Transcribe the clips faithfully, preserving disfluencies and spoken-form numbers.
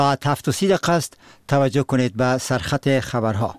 ساعت هفت و سی دقیقه است. توجه کنید به سرخط خبرها.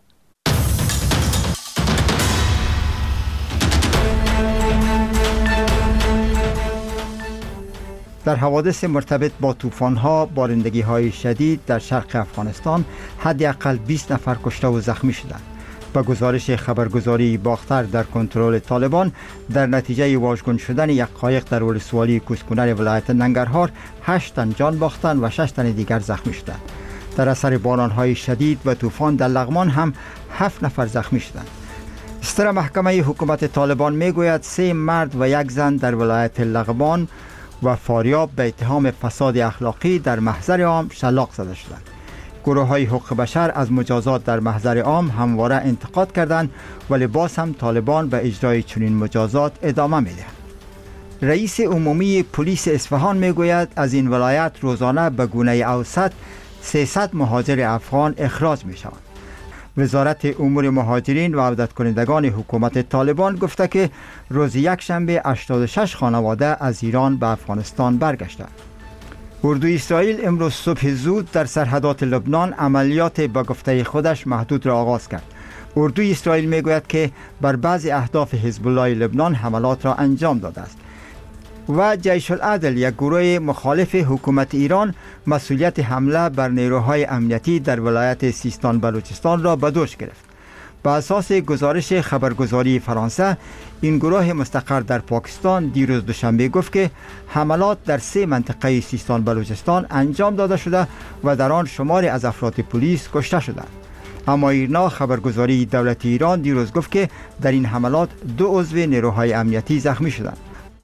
در حوادث مرتبط با طوفان‌ها، بارندگی‌های شدید در شرق افغانستان حداقل بیست نفر کشته و زخمی شدند. با گزارش خبرگزاری باختر در کنترل طالبان، در نتیجه واژگون شدن یک قایق در ولسوالی کوسکونر ولایت ننگرهار، هشت تن جان باختند و شش تن دیگر زخمی شدند. در اثر باران‌های شدید و طوفان در لغمان هم هفت نفر زخمی شدند. ستر محکمه حکومت طالبان میگوید سه مرد و یک زن در ولایت لغمان و فاریاب به اتهام فساد اخلاقی در محضر عام شلاق زده شدند. گروه های حقوق بشر از مجازات در محضر عام همواره انتقاد کردند، ولی باز هم طالبان به اجرای چنین مجازات ادامه میدهند. رئیس عمومی پلیس اصفهان میگوید از این ولایت روزانه به گونه اوسط سیصد مهاجر افغان اخراج می شوند. وزارت امور مهاجرین و عودت کنندگان حکومت طالبان گفته که روز یک شنبه هشتاد و شش خانواده از ایران به افغانستان برگشتند. اردوی اسرائیل امروز صبح زود در سرحدات لبنان عملیات به گفته خودش محدود را آغاز کرد. اردوی اسرائیل میگوید که بر بعضی اهداف حزب الله لبنان حملات را انجام داده است. و جیش العدل، یک گروه مخالف حکومت ایران، مسئولیت حمله بر نیروهای امنیتی در ولایت سیستان بلوچستان را به دوش گرفت. بر اساس گزارش خبرگزاری فرانسه، این گروه مستقر در پاکستان دیروز دوشنبه گفت که حملات در سه منطقه سیستان بلوچستان انجام داده شده و در آن شماری از افراد پلیس کشته شدند. اما ایرنا، خبرگزاری دولتی ایران، دیروز گفت که در این حملات دو عضو نیروهای امنیتی زخمی شدند.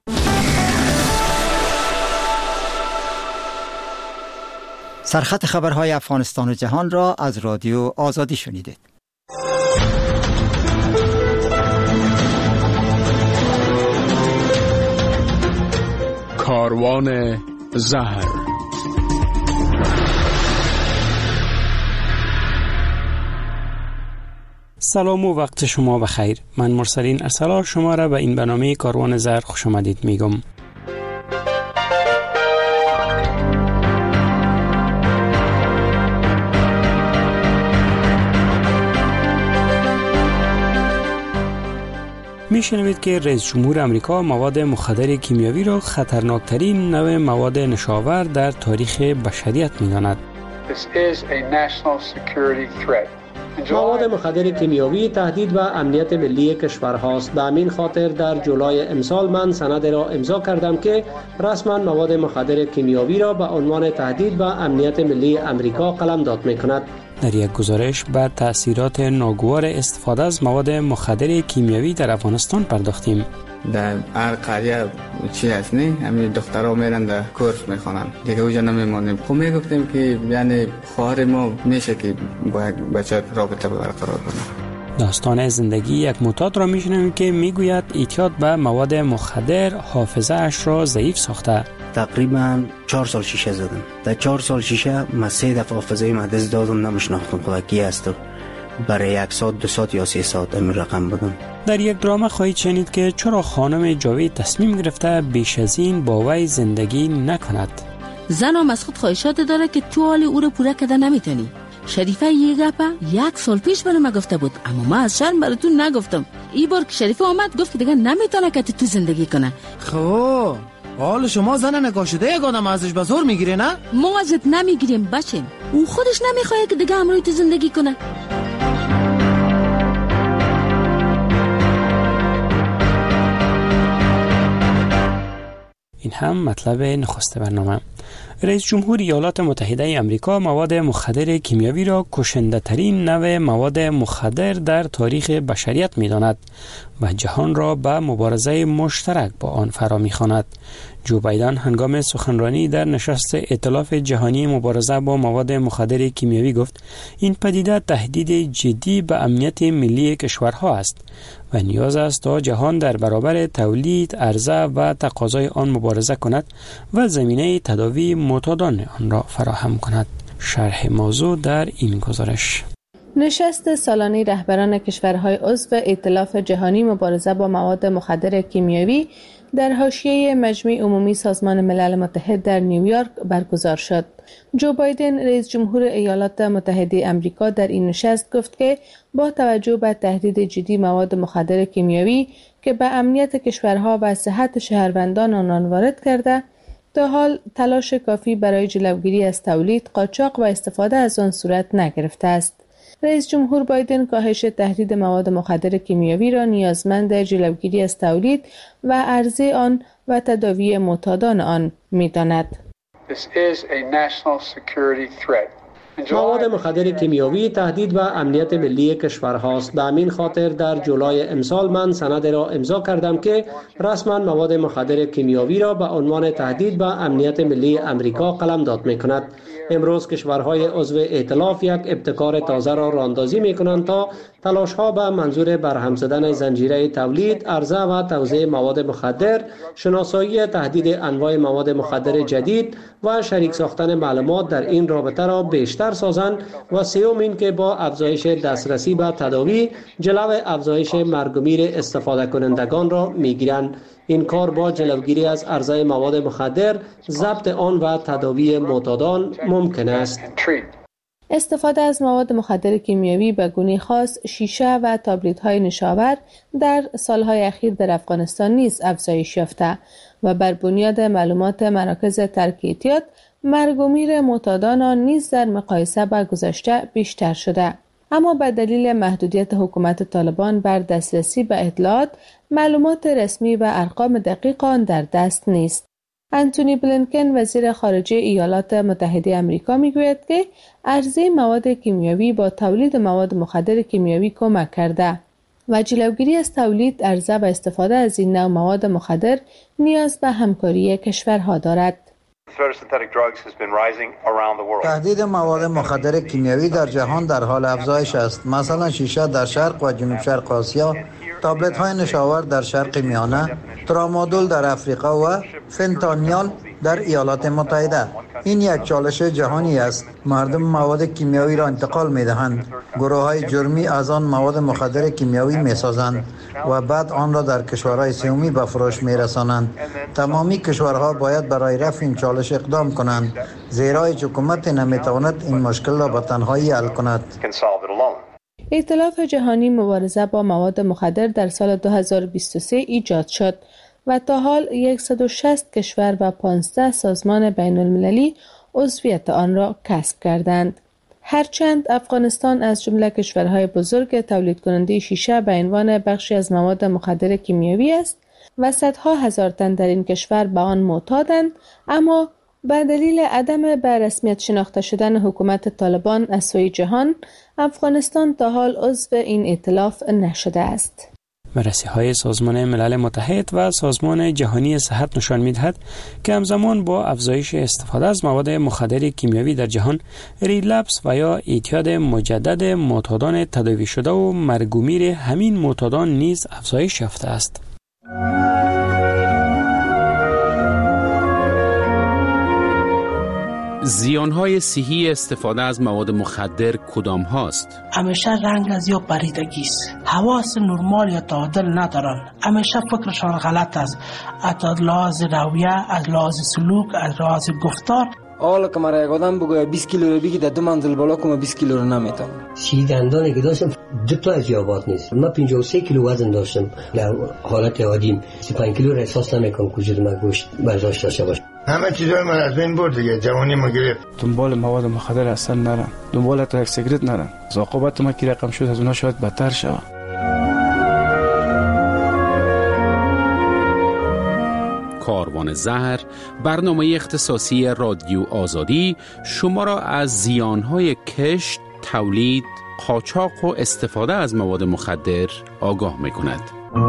سرخط خبرهای افغانستان و جهان را از رادیو آزادی شنیدید. کاروان زهر. سلام و وقت شما بخیر. من مرسلین ارسلان شما را به این برنامه کاروان زهر خوش آمدید میگم. میشنوید که رئیس جمهور امریکا مواد مخدر کیمیاوی را خطرناکترین نوع مواد نشاور در تاریخ بشریت می‌داند. مواد مخدر کیمیاوی تهدید به امنیت ملی کشور هاست. به همین خاطر در جولای امسال من سند را امضا کردم که رسما مواد مخدر کیمیاوی را به عنوان تهدید به امنیت ملی امریکا قلمداد می‌کند. در یک گزارش به تأثیرات ناگوار استفاده از مواد مخدر کیمیاوی در افغانستان پرداختیم. در هر قریه چی هست نه، همین دخترها میرن در کورس میخوانن، دیگه اونجا نمیمونیم. خب میگفتیم که یعنی خواهر ما میشه که با یک بچه رابطه برقرار کنه. داستان زندگی یک معتاد را میشنویم که میگوید اعتیاد به مواد مخدر حافظه اش را ضعیف ساخته. تقریبا چهار سال شیشه زدم. در چهار سال شیشه من سه دفعه حافظه من دست دادم، نمیشناختم خدا کی است. برای یک ساعت دو ساعت یا سه ساعت این رقم بدم. در یک درام خواهید شنید که چرا خانم جاوید تصمیم گرفته بیش از این با وی زندگی نکند. زن هم از خود خواهشات داره که تو حال او رو پوره کرده نمیتونی. شریفه یه گپه یک سال پیش برای ما گفته بود، اما ما از شرم براتون نگفتم. این بار که شریفه آمد گفت که دیگه نمیتونه که تو زندگی کنه. خب حال شما زن نکاشده یک آدم ازش به زور میگیره نه؟ ما ازت نمیگیریم بچه، او خودش نمیخواد که دیگه همراه تو زندگی کنه. این هم مطلب نخست برنامه. رئیس جمهور ایالات متحده آمریکا مواد مخدر کیمیاوی را کشنده ترین نوع مواد مخدر در تاریخ بشریت می داند و جهان را به مبارزه مشترک با آن فرا می خواند. جو بایدن هنگام سخنرانی در نشست ائتلاف جهانی مبارزه با مواد مخدر کیمیاوی گفت این پدیده تهدید جدی به امنیت ملی کشورها است و نیاز است تا جهان در برابر تولید، عرضه و تقاضای آن مبارزه کند و زمینه تداوی معتادان آن را فراهم کند. شرح موضوع در این گزارش. نشست سالانه رهبران کشورهای عضو ائتلاف جهانی مبارزه با مواد مخدر کیمیاوی در حاشیه مجمع عمومی سازمان ملل متحد در نیویورک برگزار شد. جو بایدن رئیس جمهور ایالات متحده آمریکا در این نشست گفت که با توجه به تهدید جدی مواد مخدر کیمیایی که به امنیت کشورها و صحت شهروندان آنان وارد کرده، تا حال تلاش کافی برای جلوگیری از تولید، قاچاق و استفاده از آن صورت نگرفته است. رئیس جمهور بایدن کاهش تهدید مواد مخدر کیمیایی را نیازمند جلوگیری از تولید و عرضه آن و تداوی معتادان آن می‌داند. مواد مخدر کیمیاوی تهدید به امنیت ملی کشورهاست. به همین خاطر در جولای امسال من سند را امضا کردم که رسما مواد مخدر کیمیاوی را به عنوان تهدید به امنیت ملی امریکا قلمداد می‌کند. امروز کشورهای عضو ائتلاف یک ابتکار تازه را راهاندازی می‌کنند تا تلاش‌ها به منظور برهم زدن زنجیره تولید، عرضه و توزیع مواد مخدر، شناسایی تهدید انواع مواد مخدر جدید و شریک ساختن معلومات در این رابطه را بیشتر سازند و سوم این که با افزایش دسترسی به تداوی جلو افزایش مرگ و میر استفاده کنندگان را می‌گیرند. این کار با جلوگیری از عرضه مواد مخدر، ضبط آن و تداوی معتادان ممکن است. استفاده از مواد مخدر کیمیایی به گونه خاص، شیشه و تابلت‌های نشاور در سالهای اخیر در افغانستان نیز افزایش یافته و بر بنیاد معلومات مراکز ترک اعتیاد، مرگ و میر معتادان آن نیز در مقایسه با گذشته بیشتر شده. اما به دلیل محدودیت حکومت طالبان بر دسترسی به اطلاعات، معلومات رسمی و ارقام دقیق آن در دست نیست. انتونی بلینکن وزیر خارجه ایالات متحده آمریکا میگوید که عرضه مواد کیمیایی با تولید مواد مخدر کیمیایی کمک کرده و جلوگیری از تولید، عرضه و استفاده از این نوع مواد مخدر نیاز به همکاری کشورها دارد. تهدید مواد مخدر کیمیایی در جهان در حال افزایش است. مثلا شیشه در شرق و جنوب شرق آسیا، تابلت های نشاور در شرق میانه، ترامادول در افریقا و فنتانیال در ایالات متحده. این یک چالش جهانی است. مردم مواد کیمیایی را انتقال می دهند. گروه های جرمی از آن مواد مخدر کیمیایی می سازند و بعد آن را در کشورهای سومی به فروش می رسانند. تمامی کشورها باید برای رفع این چالش اقدام کنند، زیرا هیچ حکومت نمی تواند این مشکل را به تنهایی حل کند. ائتلاف جهانی مبارزه با مواد مخدر در سال دو هزار و بیست و سه ایجاد شد و تا حال صد و شصت کشور و پانزده سازمان بین المللی عضویت آن را کسب کردند. هرچند افغانستان از جمله کشورهای بزرگ تولید کننده شیشه به عنوان بخشی از مواد مخدر کیمیایی است و صدها هزار تن در این کشور به آن معتادند، اما به دلیل عدم به رسمیت شناخته شدن حکومت طالبان از سوی جهان، افغانستان تا حال عضو این ائتلاف نشده است. بررسی‌های سازمان ملل متحد و سازمان جهانی صحت نشان می‌دهد که همزمان با افزایش استفاده از مواد مخدر کیمیایی در جهان، ریلپس و یا اعتیاد مجدد معتادان تداوی شده و مرگ و میر همین معتادان نیز افزایش یافته است. زیانهای صحی استفاده از مواد مخدر کدام هاست؟ همیشه رنگ از یا پریدگی است. حواس نرمال یا تعادل ندارن. همیشه فکرشان غلط است. از لحاظ رویه، از لحاظ سلوک، از لحاظ گفتار. حالا که مرا یک آدم بگوید بیست کیلو رو بگی در دو منزل بالا کنم بیست کیلو رو نمیتونم. سی دندانی که داشتم دو تا از یابات نیست. من پنجاه و سه کیلو وزن داشتم. در حالت عادیم سی و پنج کیلو را احساس نمیکنم که وجود من گوشت برداشت داشته باشه. همه چیزای من از بین برد دیگه، جوانی ما گرفت. دنبال مواد مخدر اصلا نرم، دنبال ترک سیگرت نرم. عاقبت ما که رقم شد از اونها شاید بدتر شود. کاروان زهر، برنامه اختصاصی رادیو آزادی شما را از زیانهای کشت، تولید، قاچاق و استفاده از مواد مخدر آگاه می‌کند.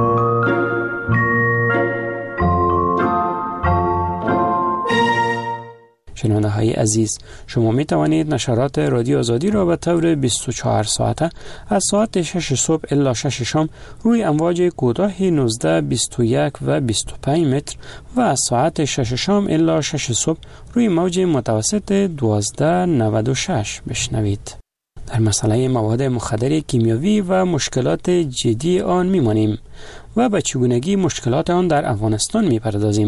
شنونده های عزیز، شما می توانید نشرات رادیو آزادی را به طور بیست و چهار ساعته از ساعت شش صبح الی شش شام روی امواج کوتاه نوزده، بیست و یک و بیست و پنج متر و از ساعت شش شام الی شش صبح روی موج متوسط دوازده نود و شش بشنوید. در مسئله مواد مخدر کیمیایی و مشکلات جدی آن میمانیم و به چگونگی مشکلات آن در افغانستان میپردازیم.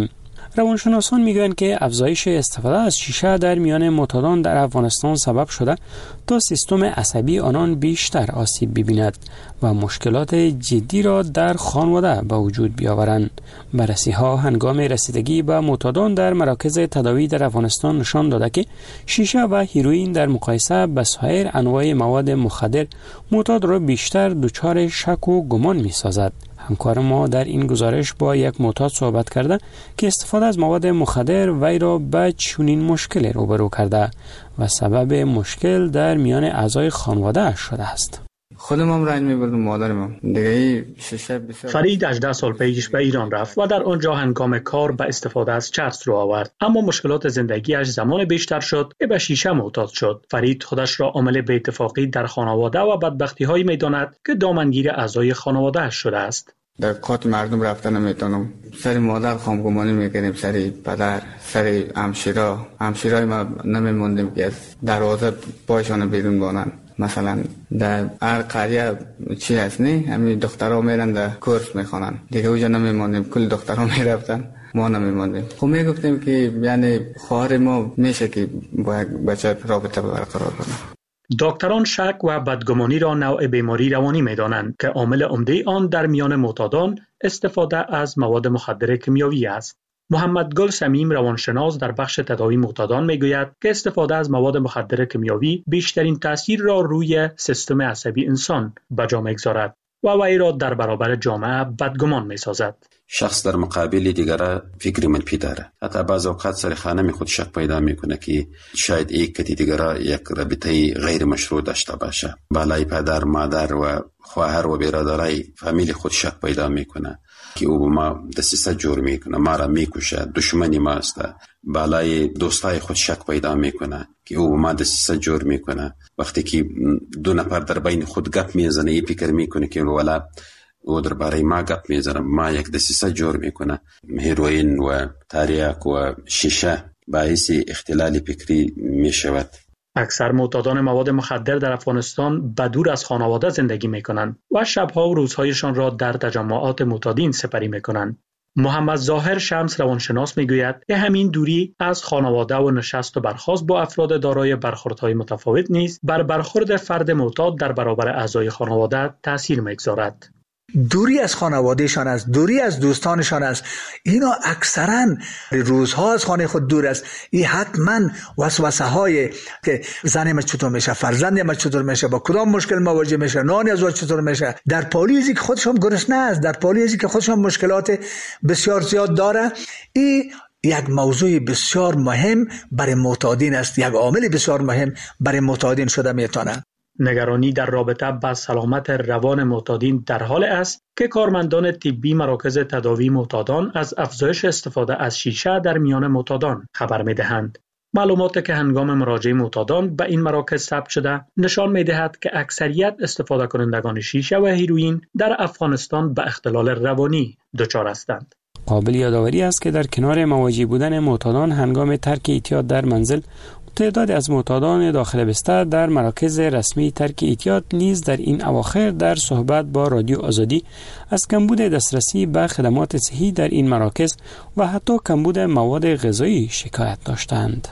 روانشناسان میگویند که افزایش استفاده از شیشه در میان معتادان در افغانستان سبب شده تا سیستم عصبی آنان بیشتر آسیب ببیند و مشکلات جدی را در خانواده به وجود بیاورند. بررسی ها هنگام رسیدگی به معتادان در مراکز تداوی در افغانستان نشان داده که شیشه و هیروئین در مقایسه با سایر انواع مواد مخدر معتاد را بیشتر دچار شک و گمان می سازد. همکار ما در این گزارش با یک معتاد صحبت کرده که استفاده از مواد مخدر وی را به چنین مشکلی روبرو کرده و سبب مشکل در میان اعضای خانواده شده است. خودم هم رنج می‌بردم، مادرم دیگه شیشه بسیار. فرید هجده سال پیش به ایران رفت و در آنجا هنگام کار به استفاده از چرس رو آورد، اما مشکلات زندگیش زمان بیشتر شد که به شیشه معتاد شد. فرید خودش را عامل بی اتفاقی در خانواده و بدبختی‌هایی می‌داند که دامنگیر اعضای خانواده‌اش شده است. در کات مردم رفتن نمیتونم، سر مادر خامگمانی میکنیم، سر پدر، سر همشیرا همشیرای ما نمیموندیم که از دروازه پایشان بیرون بانن. مثلا در هر قریه چی هست نه، همین دخترها میرن در کورس میخوانن، دیگه اوجا نمیموندیم، کل دخترها میرفتن، ما نمیموندیم. خب میگفتیم که یعنی خواهر ما میشه که با یک بچه رابطه برقرار کنه. دکتران شک و بدگمانی را نوع بیماری روانی می‌دانند که عامل عمده آن در میان معتادان استفاده از مواد مخدر کیمیایی است. محمد گل سمیم روانشناس در بخش تداوی معتادان میگوید که استفاده از مواد مخدر کیمیایی بیشترین تاثیر را روی سیستم عصبی انسان به جا می‌گذارد و وی را در برابر جامعه بدگمان می‌سازد. شخص در مقابل دیگر فکر منفی داره، حتی بعض اوقات سر خانه خود شک پیدا میکنه که شاید یک کتی دیگر یک رابطه غیر مشروع داشته باشه. بالای پدر، مادر و خواهر و برادرای فامیل خود شک پیدا میکنه که او با ما دسیسه جور میکنه، ما را میکشه، دشمنی ماست. بالای دوستای خود شک پیدا میکنه که او با ما دسیسه جور میکنه. وقتی که دو نفر در بین خود گپ میزنه، ای فکر میکنه که والا او درباره ما گپ میزنه، ما یک دسیسه جور میکنه. هیروئین و تریاک و شیشه باعث اختلال فکری میشود. اکثر معتادان مواد مخدر در افغانستان بدور از خانواده زندگی میکنند و شبها و روزهایشان را در تجمعات معتادین سپری میکنند. محمد ظاهر شمس روانشناس میگوید که همین دوری از خانواده و نشست و برخاست با افراد دارای برخوردهای متفاوت نیز بر برخورد فرد معتاد در برابر اعضای خانواده تاثیر میگذارد. دوری از خانوادهشان است، دوری از دوستانشان است. اینا اکثرا روزها از خانه خود دور است. این حتما وسوسه های که زن ما چطور میشه، فرزند ما چطور میشه، با کدام مشکل مواجه میشه، نان از وقت چطور میشه، در پالیزی که خودشون گرسنه است، در پالیزی که خودشون مشکلات بسیار زیاد داره. این یک موضوع بسیار مهم برای معتادین است، یک عامل بسیار مهم برای معتادین شده میتونه. نگرانی در رابطه با سلامت روان معتادین در حال است که کارمندان طبی مراکز تداوی معتادان از افزایش استفاده از شیشه در میان معتادان خبر می‌دهند. معلوماتی که هنگام مراجعه معتادان به این مراکز ثبت شده نشان می‌دهد که اکثریت استفاده کنندگان شیشه و هیروئین در افغانستان به اختلال روانی دچار هستند. قابل یادآوری است که در کنار مواجه بودن معتادان هنگام ترک اعتیاد در منزل، تعداد از معتادان داخل بستر در مراکز رسمی ترک اعتیاد نیز در این اواخر در صحبت با رادیو آزادی از کمبود دسترسی به خدمات صحی در این مراکز و حتی کمبود مواد غذایی شکایت داشتند.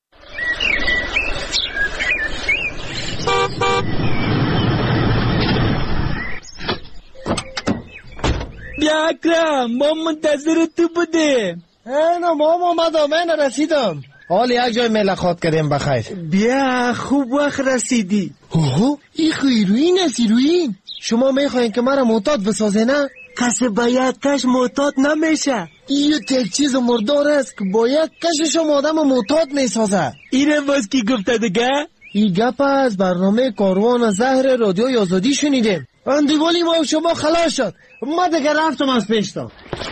بیا اکرم، ما منتظر تو بودیم. اینا ما اومدم، من رسیدم. حال یک جای ملاقات کردیم بخیر. بیا خوب وقت رسیدی. اوه این هیروئین است، هیروئین. شما میخواین که مرا معتاد بسازه نه؟ کسی باید کش معتاد نمیشه. این یک چیز مردار است که باید کشش آدم معتاد میسازه. اینه باز کی گفته دیگه؟ این گپ از برنامه کاروان زهر رادیو آزادی شنیدیم. اندیوالی ما شما خلاص شد. ما دیگه رفتم از پیشتا.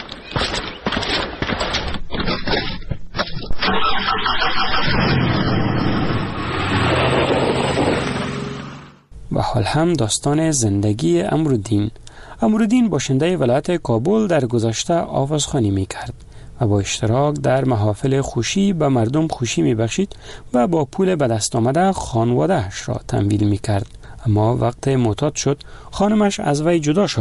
و حال هم داستان زندگی امرالدین. امرالدین باشنده ولایت کابل در گذشته آوازخوانی می کرد و با اشتراک در محافل خوشی به مردم خوشی می بخشید و با پول به دست آمده خانواده‌اش را تمویل می کرد. اما وقت معتاد شد خانمش از وی جدا شد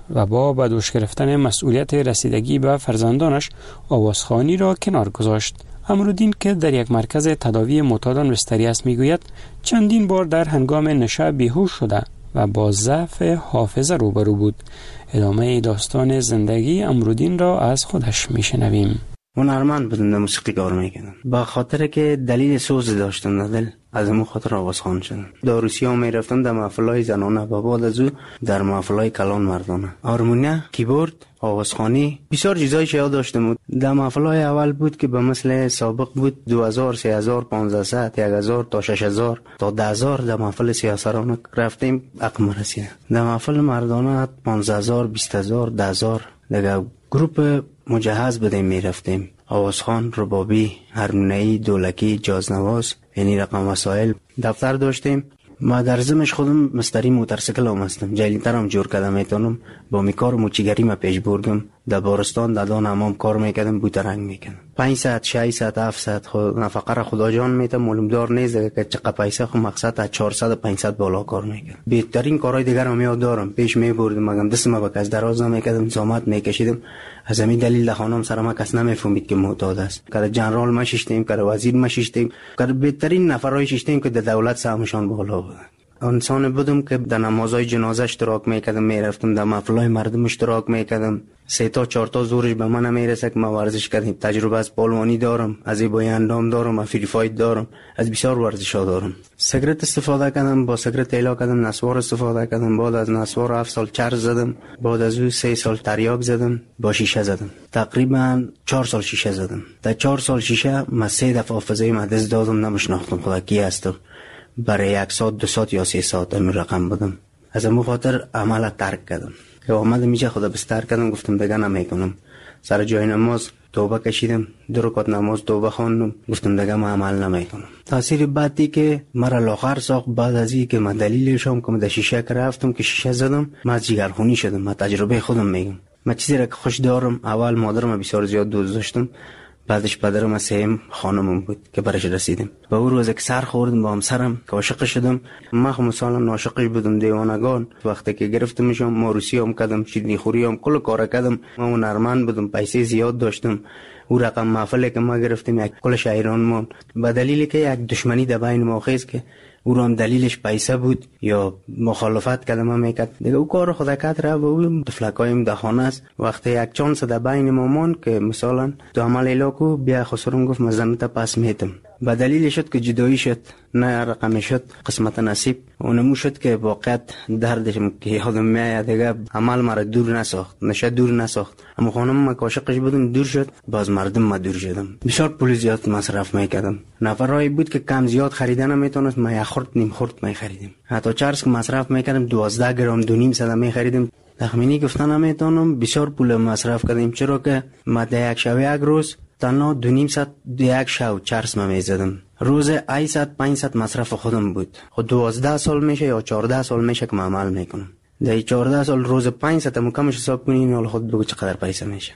و با به دوش گرفتن مسئولیت رسیدگی به فرزندانش آوازخوانی را کنار گذاشت. امرالدین که در یک مرکز تداوی معتادان بستری است میگوید چندین بار در هنگام نشه بیهوش شده و با ضعف حافظه روبرو بود. ادامه داستان زندگی امرالدین را از خودش میشنویم. هنرمند بودم، در موسیقی کار میکردم. با خاطر که دلیل سوز داشتم در دل، از امو خاطر آوازخوان شدم. در روسیه میرفتم در محفلهای زنانه و بعد از او در محفلهای کلان مردانه. هارمونیا، کیبورد، آوازخوانی، بسیار چیزای یاد داشتم. در محفلهای اول بود که به مثل سابق بود دو هزار، سه هزار، پانزده، یک هزار تا شش هزار تا ده هزار در محفل سیاسرانه رفتیم عقم رسیده. در محفل مردانه پانزده هزار، بیست هزار، ده هزار دیگه گروپ مجهز بدیم میرفتیم. آوازخوان، ربابی، هارمونیایی، دولکی، جازنواز، یعنی رقم وسایل. دفتر داشتیم. ما در زمش خودم مستری موتورسیکل هم هستم. جلیتر هم جور کردم میتونم. با می کار موچیگری ما پیش بردم. در بارستان در دان همام کار میکردم، بوترنگ میکردم. پنج ساعت، شش ساعت، هفت ساعت خود نفقه را خدا جان میتم. معلوم دار نیست که چقدر پیسه خود مقصد از چهارصد و پانصد بالا کار میکردم. بهترین کارهای دیگر هم یاد دارم. پیش میبردم، مگم دست ما با کس دراز نمیکردم، زحمت میکشیدم. از همین دلیل در خانم سر ما کس نمیفهمید که معتاد است. که جنرال ما شیشتیم، که وزیر ما شیشتیم، که بهترین نفرای شیشتیم که در دولت سهمشان بالا بود. انسان بودم که در نمازهای جنازه اشتراک میکردم، میرفتم در محفلهای مردم اشتراک میکردم. سه تا چهار تا زورش به من نمیرسه که ما ورزش کردیم. تجربه از پالوانی دارم، از زیبایی اندام دارم، از فری فایت دارم، از بسیار ورزش‌ها دارم. سیگرت استفاده کردم، با سیگرت ایلا کردم، نسوار استفاده کردم. بعد از نسوار هفت سال چرس زدم. بعد از او سه سال تریاک زدم، با شیشه زدم. تقریبا چهار سال شیشه زدم. در چهار سال شیشه ما سه دفعه حافظه ما دست دادم، نمیشناختم خدا کی است. برای یک ساعت، دو ساعت یا سه ساعت همین رقم بودم. از امو خاطر عمل ترک کردم. که آمدم اینجا خدا بستر کردم، گفتم دیگه نمیکنم. سر جای نماز توبه کشیدم، دو رکعت نماز توبه خواندم، گفتم دیگه ما عمل نمیکنم. تاثیر بعدی که مرا لاغر ساخت بعد از اینکه من دلیلش هم که من در شیشه رفتم که شیشه زدم، من جگرخونی شدم. من تجربه خودم میگم. من چیزی را که خوش دارم، اول مادرم بسیار زیاد دوست داشتم، بعدش پدرم سیم خانمم بود که برش رسیدم. با اون روز که سر خوردم با همسرم که عاشق شدم. من خو مثلا عاشقش بودم، دیوانگان. وقتی که گرفتمشم ماروسی هم کردم، شیرینی خوری هم کل کار کردم. من هنرمند بودم، پیسه زیاد داشتم. او رقم محفلی که ما گرفتیم یک کل شاعران ما، به دلیلی که یک دشمنی در بین ما خیز که او رو هم دلیلش پیسه بود یا مخالفت کردم ما میکرد دیگه. او کار خدا کرد را و او تفلکایم در خانه است. وقتی یک چانس در بین ما مان که مثلا تو عمل ایلاکو بیا خسرم گفت مزنت پس میتم، به دلیل شد که جدایی شد، نه رقم شد قسمت نصیب. اونمو شد که واقعیت دردش که یادم میاد دیگه عمل مرا دور نساخت، نشه دور نساخت. اما خانم ما عاشقش بودم دور شد، باز مردم ما دور شدم. بسیار پول زیاد مصرف میکردم. نفرایی بود که کم زیاد خریدن نمیتونست، ما یک خرد نیم خرد می خریدیم. حتی چرس که مصرف میکردم دوازده گرم دو نیم صد می خریدیم. تخمینی گفتن نمیتونم، بسیار پول مصرف کردیم. چرا که ما در یک شب یک روز تنها دو نیم ساعت یک شو چرس ما میزدم. روز هشتصد پانصد مصرف خودم بود. خود دوازده سال میشه یا چهارده سال میشه که من عمل میکنم. در چهارده سال روز پانصد تا کمش حساب کنین، حالا خود بگو چقدر پیسه میشه.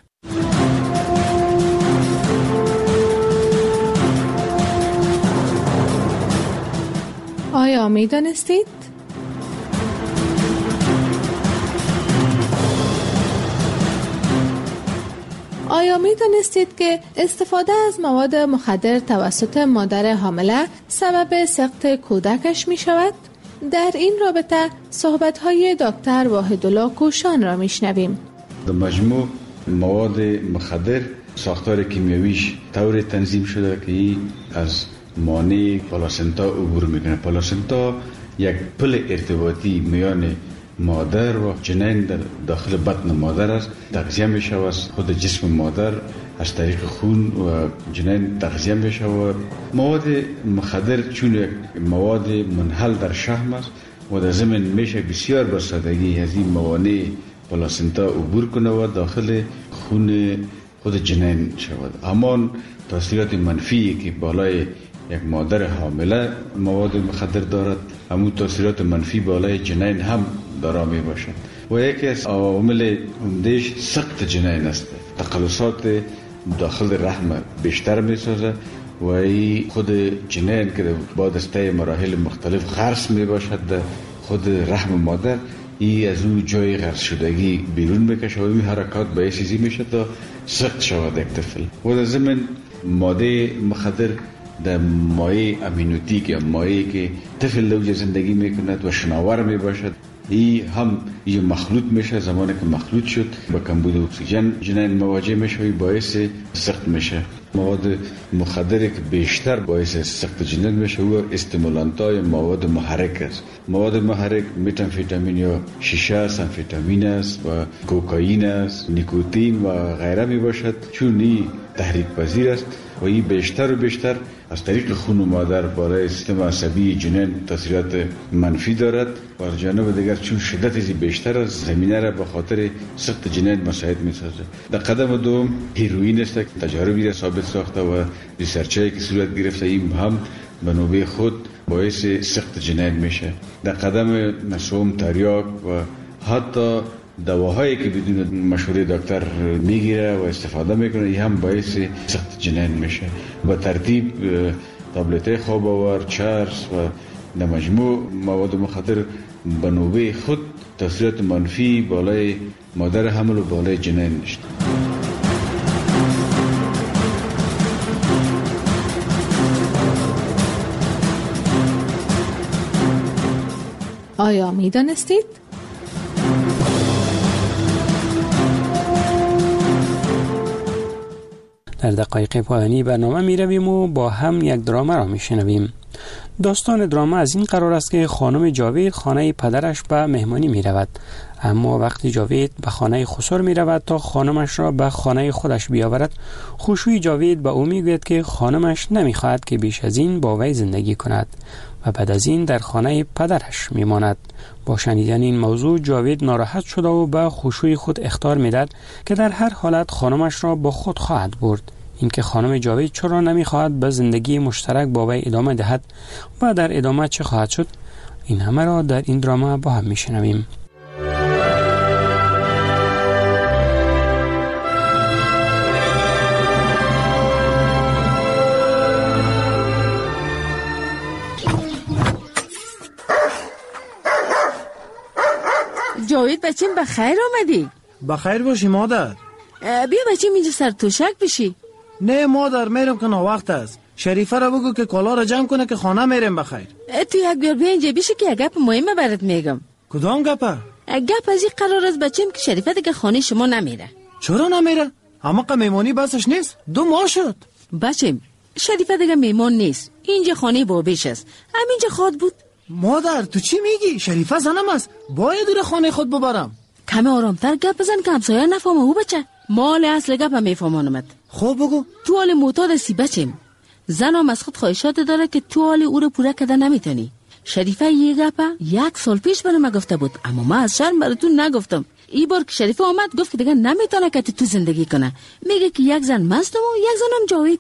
آیا میدانستید؟ آیا می دانستید که استفاده از مواد مخدر توسط مادر حامله سبب سقط کودکش می شود؟ در این رابطه صحبت های دکتر واحدالله کوشان را می شنویم. در مجموع مواد مخدر ساختار کیمیاییش طور تنظیم شده که از مانع پلاسنتا عبور میکنه. پلاسنتا یک پل ارتباطی میان مادر و جنین در داخل بطن مادر است. تغذیه میشه و از خود جسم مادر از طریق خون و جنین تغذیه میشه و مواد مخدر چون یک مواد منحل در شحم است و در ضمن میشه بسیار با سادگی از این موانع پلاسنتا عبور کنه و داخل خون خود جنین شود. همان تاثیرات منفی که بالای یک مادر حامله مواد مخدر دارد، همون تاثیرات منفی بالای جنین هم دارا می باشد و یکی از عوامل عمده‌اش سقط جنین است. تقلصات داخل رحم بیشتر می سازه و ای خود جنین که بعد از طی مراحل مختلف خرس می باشد در خود رحم مادر، ای از او جای غرس شدگی بیرون بکشه و این حرکات باعث چیزی میشه تا سخت شود یک طفل. و در ضمن ماده مخدر در مایع امینوتیک یا مایعی که طفل در زندگی میکند و شناور میباشد، ای هم یه مخلوط میشه. زمانی که مخلوط شد با کمبود اکسیژن جنین مواجه میشه و باعث سخت میشه. مواد مخدری که بیشتر باعث سخت جنین میشه و استیمولانتای مواد محرک است. مواد محرک متامفیتامین یا شیشه است، امفیتامین است و کوکائین است، نیکوتین و غیره می باشد. چون این تحریک پذیر است و این بیشتر و بیشتر از طریق خون مادر بالای سیستم عصبی جنین تاثیرات منفی دارد و از جانب دیگر چون شدت از بیشتر از زمینه را به خاطر سخت جنین مساعد می سازد. در قدم دوم هیروئین است که تجاربی را ثابت ساخته و ریسرچایی که صورت گرفته این هم به نوبه خود باعث سخت جنین میشه. در قدم نسوم تریاک و حتی دواهایی که بدون مشوره دکتر میگیره و استفاده میکنه این هم باعث سخت جنین میشه. به ترتیب تابلت خواب آور، چرس و در مجموع مواد مخدر به نوبه خود تاثیرات منفی بالای مادر حمل و بالای جنین داشت. آیا می دانستید؟ در دقایق پایانی برنامه می رویم و با هم یک دراما را می شنویم. داستان دراما از این قرار است که خانم جاوید خانه پدرش به مهمانی می رود. اما وقتی جاوید به خانه خسر می رود تا خانمش را به خانه خودش بیاورد، خوشوی جاوید به او می گوید که خانمش نمی خواهد که بیش از این با وی زندگی کند و بعد از این در خانه پدرش می ماند. با شنیدن این موضوع جاوید ناراحت شده و به خوشوی خود اخطار می داد که در هر حالت خانمش را با خود خواهد برد. اینکه خانم جاوید چرا نمی خواهد به زندگی مشترک با وی ادامه دهد و در ادامه چه خواهد شد، این همه را در این دراما با هم می شنویم. جاوید بچیم بخیر آمدی؟ بخیر باشی مادر. بیا بچیم اینجا سر توشک بشی. نه مادر میرم که وقت است. شریفه را بگو که کالا را جمع کنه که خانه میرم بخیر. تو یک بیار بیا اینجا بشی که یک گپ مهمه برات میگم. کدام گپه؟ گپ از این قرار است بچیم که شریفه دیگه خانه شما نمیره. چرا نمیره؟ اما که میمانی بسش نیست. دو ماه شد. بچیم شریفه دیگه میمان نیست. اینجا خانه بابیش است. همینجا خود بود. مادر تو چی میگی؟ شریفه زنم است. باید دور خانه خود ببرم. کمی آرامتر گپ بزن که همسایه نفهمه. او بچه مال اصل گپ میفهمانمت. خب بگو. تو حال معتاد هستی بچیم. زن هم از خود خواهشات داره که تو حال او رو پوره کده نمیتونی. شریفه یه گپ یک سال پیش برام گفته بود، اما من از شرم براتون نگفتم. این بار که شریفه آمد گفت که دیگه نمیتونه که تو زندگی کنه. میگه که یک زن مستم و یک زنم جاوید.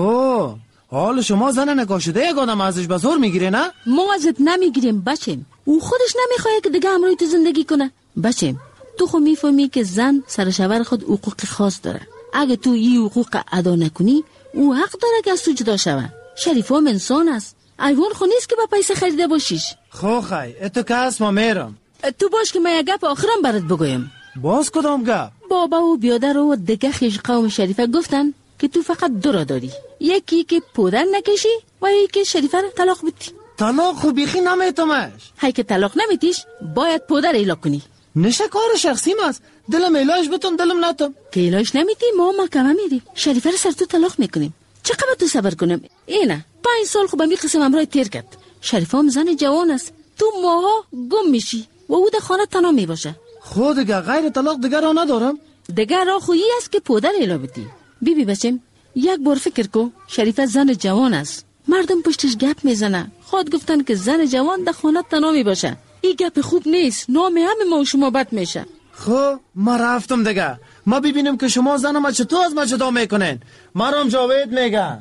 خب حال شما زن نکاشده یک آدم ازش به زور میگیره نه؟ ما ازت نمیگیریم بچیم. او خودش نمیخواد که دیگه همراهی تو زندگی کنه. بچیم تو خو میفهمی که زن سر شوهر خود حقوق خاص داره. اگه تو این حقوق ادا نکنی او حق داره که از تو جدا شوه. شریفه هم انسان است. ایوان خو نیست که با پیسه خریده باشیش. خو خی اتو که هست ما میرم. تو باش که من یک گپ آخرم برات بگویم. باز کدام گپ؟ بابا و بیادر و دیگه خیش قوم شریفه گفتن که تو فقط دو را داری. یکی که پودر نکشی و یکی که شریفه را طلاق بدی. طلاق خو بیخی نمیتمش. هی که طلاق نمیتیش باید پودر ایلا کنی. نشه کار شخصیم است. دلم ایلاش بتم دلم نتم. که ایلاش نمیتی ما محکمه میریم. شریفه را سر تو طلاق میکنیم. چقدر تو صبر کنم؟ اینه پنج سال خو به می قسم امرای تیر کرد. شریفه هم زن جوان است. تو ماها گم میشی و او در خانه تنها میباشه. خود دیگه غیر طلاق دیگه را ندارم. دیگه را خویی است که پودر ایلا بدی. بی بی بچم یک بار فکر کو، شریفه زن جوان است. مردم پشتش گپ میزنه. خود گفتن که زن جوان در خانه تنها میباشه. این گپ خوب نیست. نام همه ما و شما بد میشه. خب ما رفتم دیگه. ما ببینیم که شما زن ما چطور از ما جدا میکنین. مرام جاوید میگن.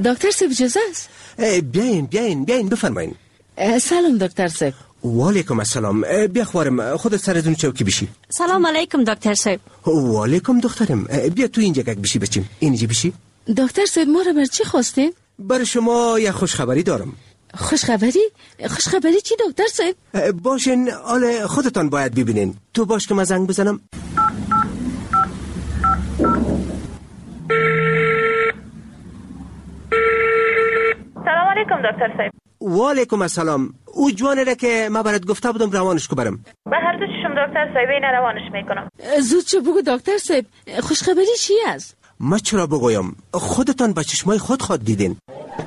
دکتر صاحب اجازه است؟ بیاین بیاین بیاین بفرمایین. سلام دکتر صاحب. و علیکم السلام. بیا خوارم خودت سرتون چوکی بشی. سلام علیکم دکتر صاحب. و علیکم دخترم. بیا تو اینجا گک بشی بچیم. اینجا بشی. دکتر صاحب ما را بر چی خواستین؟ بر شما یه خوشخبری دارم. خوشخبری؟ خوشخبری چی دکتر صاحب؟ باشین حال خودتان باید ببینین. تو باش که من زنگ بزنم. سلام علیکم دکتر صاحب. و علیکم السلام. او جوانه را که ما برات گفته بودم روانش کو برم. به هر دو چشم دکتر صاحب این روانش میکنم. زود چه بگو دکتر صاحب. خوشخبری چی است؟ ما چرا بگویم؟ خودتان با چشمای خود خود دیدین.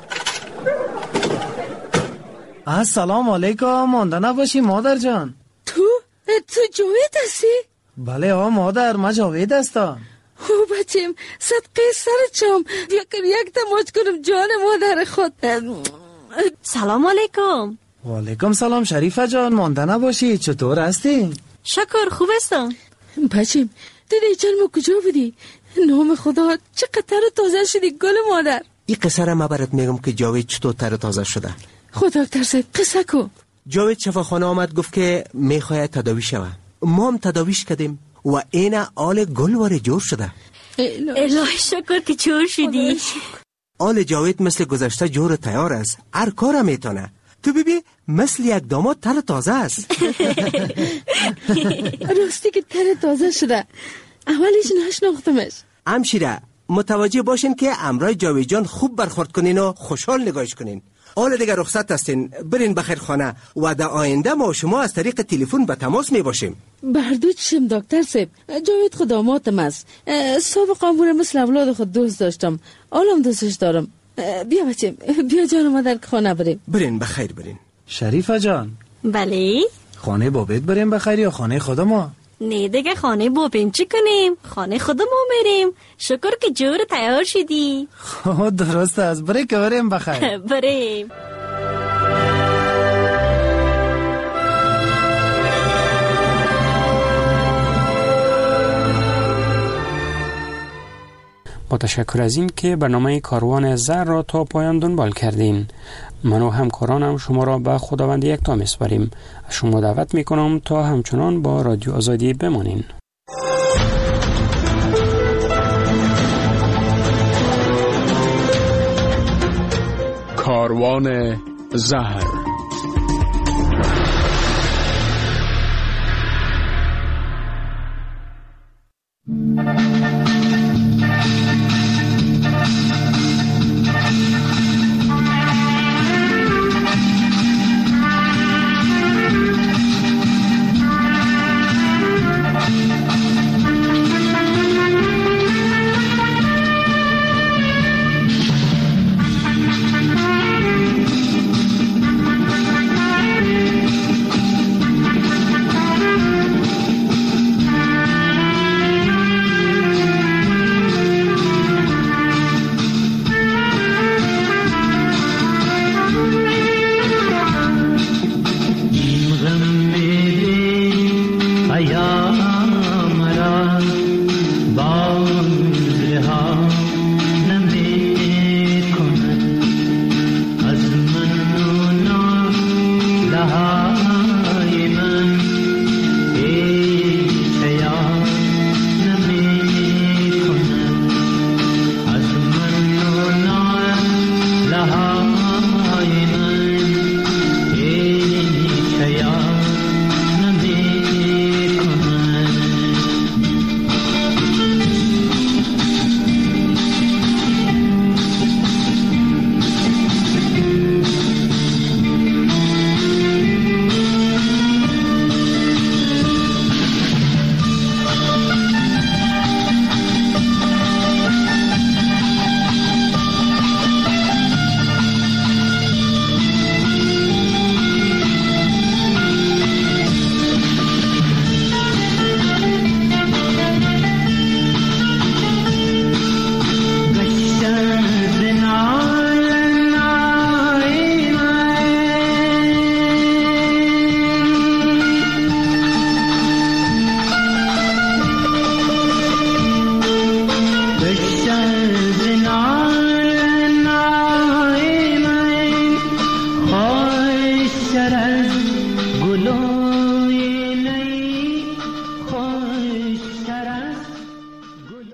السلام علیکم. مانده نباشی مادر جان. تو؟ تو جاوید هستی؟ بله ها مادر، ما جاوید هستم. او بچیم صدقه سر چم بیا کن یک تماس کنم جان مادر خود. سلام علیکم. و علیکم سلام شریفه جان. مانده نباشی، چطور هستی؟ شکر خوب هستم. بچیم تو دیچن ما کجا بودی؟ نام خدا چقدر تر تازه شدی گل مادر. این قصه را ما برات میگم که جاوید چطور تر تازه شده. خدا دکتر صاحب قصه کو. جاوید شفاخانه آمد گفت که میخواید تداوی شود. ما هم تداویش کردیم و این آل گل واره جور شده. الهی شکر که جور شدی. آل جاوید مثل گذشته جور تیار است. هر کار میتونه. تو ببین مثل یک داماد تر تازه است. راستی که تر تازه شده. اولش نشناختمش. همشیره متوجه باشین که امرای جاوید جان خوب برخورد کنین و خوشحال نگاهش کنین. حالا دیگه رخصت هستین، برین بخیر خانه و در آینده ما شما از طریق تلفن به تماس می باشیم. بردو چشم دکتر صاحب. جاوید خداماتم است. سابق عمر مثل اولاد خود دوست داشتم. حالم دوستش دارم. بیا بچیم بیا جان مادر خانه بریم. برین بخیر برین. شریفه جان. بله. خانه بابت بریم بخیر یا خانه خود ما؟ نه دیگه خانه بابیم چی کنیم؟ خانه خودمون میریم. شکر که جور تیار شدی. خب درست است. برای که بریم بخیر. بریم. با تشکر از این که برنامه کاروان زهر را تا پایان دنبال کردین. من و همکارانم شما را به خداوند یکتا میسپاریم. از شما دعوت میکنم تا همچنان با رادیو آزادی بمانین. کاروان زهر